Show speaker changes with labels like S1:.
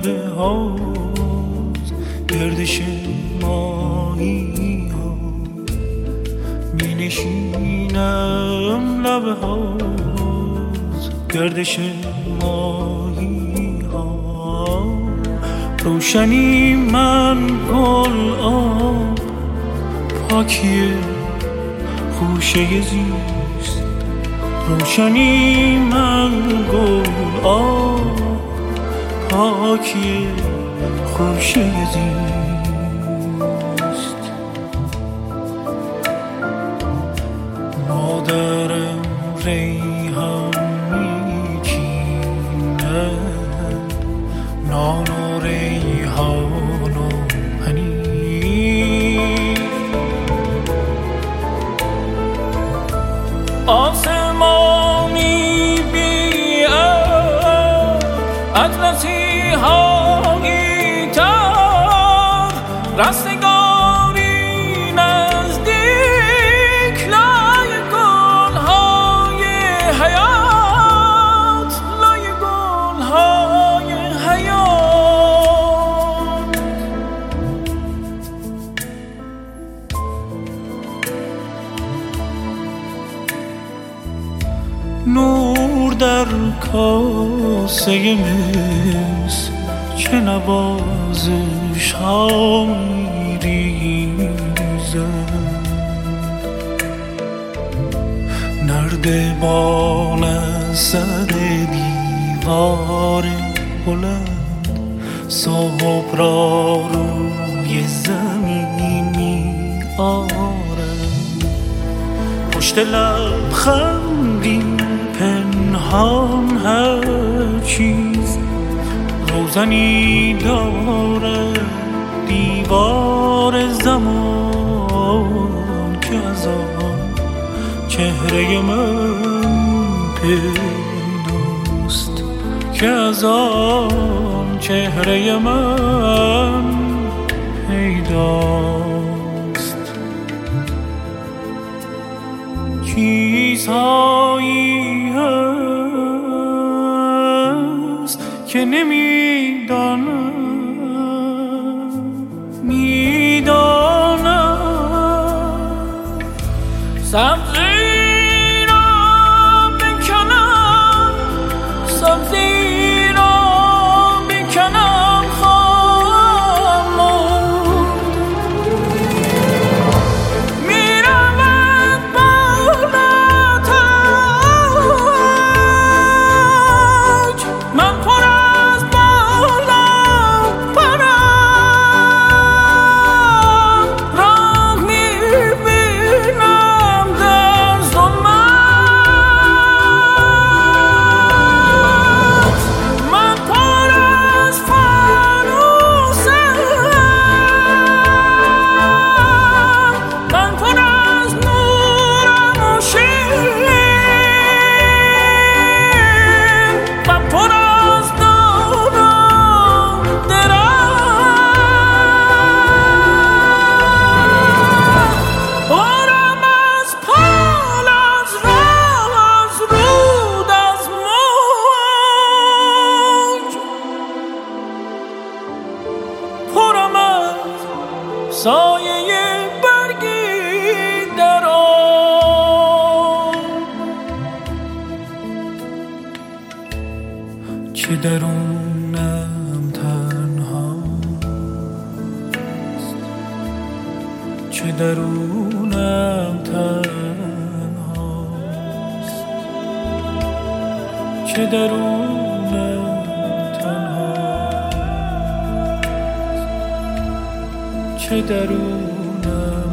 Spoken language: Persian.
S1: لبه هاست گردش ماهی ها می نشینم لبه هاست گردش ماهی ها روشنی من گل آب پاکی خوشه زیست روشنی من گل آب پاکی خوشه زیست مادرم ریحان میچینه نان و ریحان و پنیر آسمانی بی اطلسی هایی تر رستگاری نزدیک لای گلهای حیات لای گلهای حیات نور در کاسه مس چه نوازش ها میریزد نردبان از سر دیوار بلند صبح را روی زمین می آرد پشت لبخندی پنهان هر چیز روزنی داره دیوار زمان که از آن چهره من پیداست که از آن چهره من پیداست چیزهایی هست که نمیدانم میدانم سبزی را بکنم سبزی را بکنم خواهم مرد میرود بالاتاج من پر از بالا پرم راه میبینم در ظلمت من پر از فانوسم من پر از نورم و شیرین و پر از دارم درم پرم از پال از راه از رود از موج پرم از سایه برگی در آب چه درونم تنهاست چه درونم تنهاست چه درونم تنهاست چه درونم